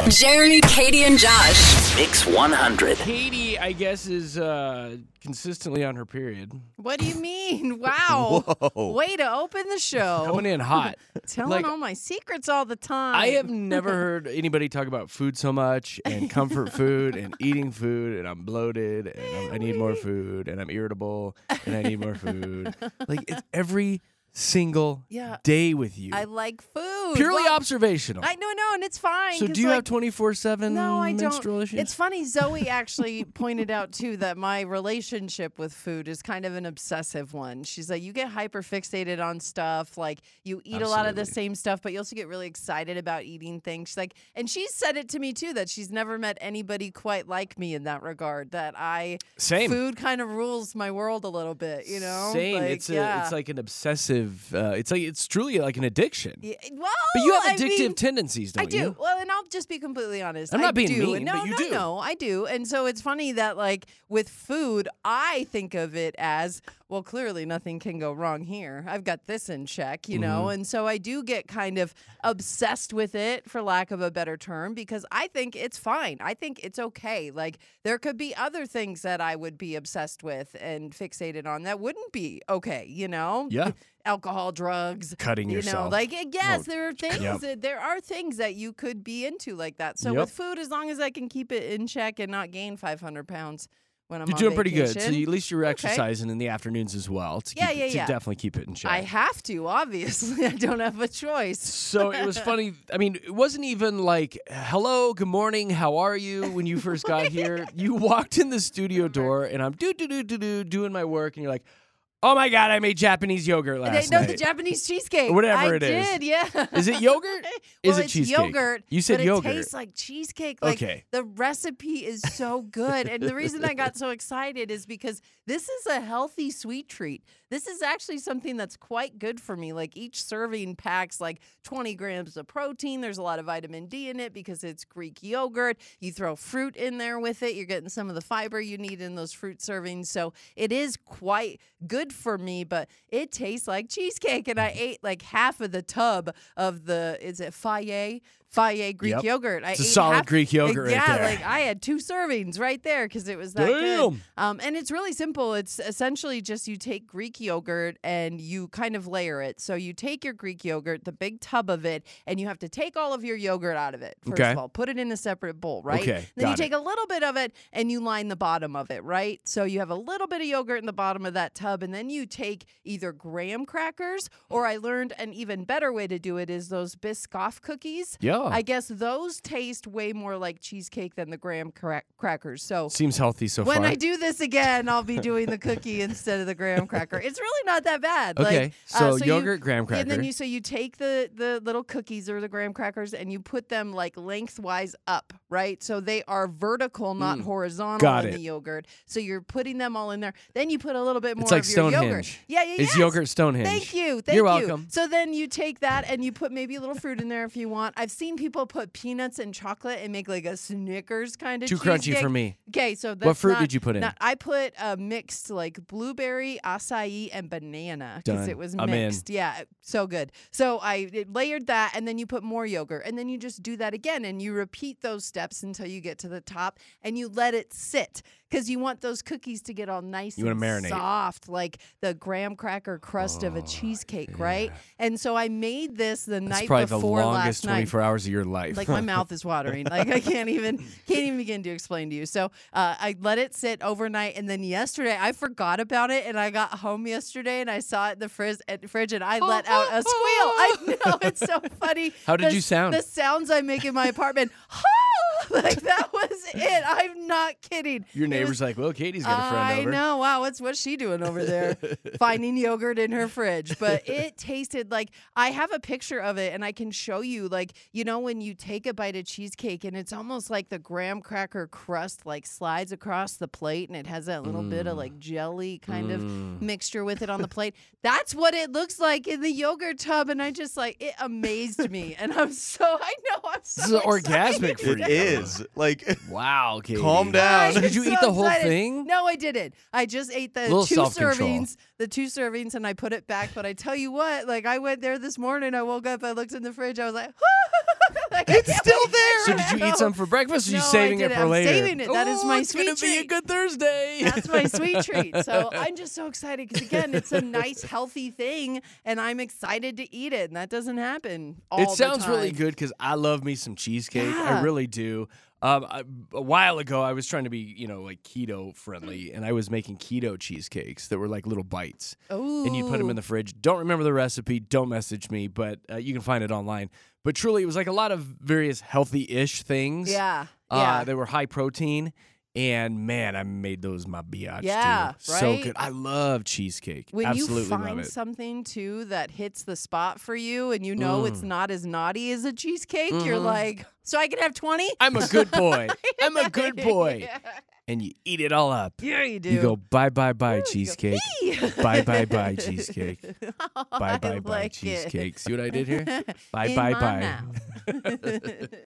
Jeremy, Katie, and Josh. Mix 100. Katie, I guess, is consistently on her period. What do you mean? Wow. Whoa. Way to open the show. Coming in hot. Telling like- all my secrets all the time. I have never heard anybody talk about food so much, and comfort food, and eating food, and I'm bloated, and I need more food, and I'm irritable, and I need more food. Like, it's every single Yeah. day with you. I like food. Purely Well, observational. I know, and it's fine. So 'cause, do you like, have 24/7 No, I don't. menstrual issues? It's funny. Zoe actually pointed out, too, that my relationship with food is kind of an obsessive one. She's like, you get hyper fixated on stuff. Like, you eat a lot of the Absolutely. same stuff, but you also get really excited about eating things. She's like, and she said it to me, too, that she's never met anybody quite like me in that regard, that Same. food kind of rules my world a little bit, you know? Same. Like, It's like an obsessive. It's truly like an addiction. Yeah, well, But you have I addictive mean, tendencies, don't I do. you? Well, and I'll just be completely honest. I'm I not being do. mean, no, but you do. No, I do. And so it's funny that, like, with food, I think of it as, well, clearly nothing can go wrong here. I've got this in check, you know? And so I do get kind of obsessed with it, for lack of a better term, because I think it's fine. I think it's okay. Like, there could be other things that I would be obsessed with and fixated on that wouldn't be okay, you know? Yeah. Alcohol, drugs, Cutting you yourself. know, like yes, Oh, there are things yep. there are things that you could be into like that. So Yep. with food, as long as I can keep it in check and not gain 500 pounds when I'm You're on doing pretty good. So vacation. at least you're exercising in the afternoons as well. To Yeah, keep, yeah, to yeah. definitely keep it in check. I have to, obviously. I don't have a choice. So it was funny. I mean, it wasn't even like, hello, good morning, how are you when you first got here. You walked in the studio door, and I'm doing my work, and you're like, oh my God, I made Japanese yogurt last No, night. the Japanese cheesecake. Whatever I it is. did, yeah. Is it yogurt? Well, Is it it's cheesecake? yogurt. You said but yogurt. It tastes like cheesecake. Like, Okay. the recipe is so good. And the reason I got so excited is because this is a healthy sweet treat. This is actually something that's quite good for me. Like, each serving packs like 20 grams of protein. There's a lot of vitamin D in it because it's Greek yogurt. You throw fruit in there with it. You're getting some of the fiber you need in those fruit servings. So it is quite good for me, but it tastes like cheesecake. And I ate like half of the tub of is it Fage Greek Yep. yogurt. It's a solid Greek yogurt right yeah, there. like I had 2 servings right there because it was that good. And it's really simple. It's essentially just you take Greek yogurt and you kind of layer it. So you take your Greek yogurt, the big tub of it, and you have to take all of your yogurt out of it. First Okay. of all, put it in a separate bowl, right? Okay, Then you got it. take a little bit of it and you line the bottom of it, right? So you have a little bit of yogurt in the bottom of that tub, and then you take either graham crackers, or I learned an even better way to do it is those Biscoff cookies. Yeah. I guess those taste way more like cheesecake than the graham crackers. So Seems healthy so when far. I do this again, I'll be doing the cookie instead of the graham cracker. It's really not that bad. Okay, Like, so you- yogurt, graham And then cracker. you take the little cookies or the graham crackers and you put them like lengthwise up, right? So they are vertical, not horizontal Got in it. the yogurt. So you're putting them all in there. Then you put a little bit more It's like of your yogurt. Stonehenge. Yeah, It's yes. yogurt Stonehenge. Thank you. You're Thank you. welcome. So then you take that and you put maybe a little fruit in there if you want. I've seen people put peanuts and chocolate and make like a Snickers kind of Too crunchy cheesecake. for me. Okay, so that's What fruit not- did you put in? I put mixed like blueberry, acai, and banana because Done. it was I'm in. mixed. Yeah, so good. So I layered that, and then you put more yogurt, and then you just do that again, and you repeat those steps until you get to the top, and you let it sit because you want those cookies to get all nice You and wanna marinate. soft, like the graham cracker crust of a cheesecake, right? And so I made this the That's night probably the before longest last night. 24 hours of your life. Like my mouth is watering. Like I can't even begin to explain to you. So I let it sit overnight, and then yesterday I forgot about it, and I got home yesterday and I saw it in the fridge, and I let out a squeal. I know, it's so funny. How did you sound? The sounds I make in my apartment. Like that was it. I'm not kidding. Your It neighbor's was- like, well, Katie's got a friend I over. know. Wow, what's she doing over there? Finding yogurt in her fridge. But it tasted like, I have a picture of it and I can show you, like, you know, when you take a bite of cheesecake and it's almost like the graham cracker crust like slides across the plate and it has that little bit of like jelly kind of mixture with it on the plate. That's what it looks like in the yogurt tub. And I just like, it amazed me. And I'm so This is orgasmic for It you. is. Like, Wow, Katie. calm down. Did you eat the whole thing? No, I didn't. I just ate the Little two self-control. servings, and I put it back. But I tell you what, like I went there this morning. I woke up, I looked in the fridge, I was like, It's still there. So did you eat some for breakfast, or are you No, I saving it didn't. for I'm later? saving it. That is my it's sweet gonna be a treat. good Thursday. That's my sweet treat. So I'm just so excited because, again, it's a nice, healthy thing, and I'm excited to eat it. And that doesn't happen all It sounds the really time. good because I love me some cheesecake. I Yeah. really do. A while ago, I was trying to be, like keto friendly, and I was making keto cheesecakes that were like little bites. Ooh. And you'd put them in the fridge. Don't remember the recipe. Don't message me, but you can find it online. But truly, it was like a lot of various healthy-ish things. Yeah. Yeah. They were high protein. And man, I made those my biatch Yeah, too. So right? good. I love cheesecake. When Absolutely you love find it. something too that hits the spot for you and you know it's not as naughty as a cheesecake, you're Mhm. like, so I can have 20? I'm a good boy. I'm a good boy. And you eat it all up. Yeah, you do. You go bye bye bye cheesecake. "Eee." Bye bye bye cheesecake. Oh, Bye I bye bye like it. cheesecake. See what I did here? Bye In bye my bye. mouth.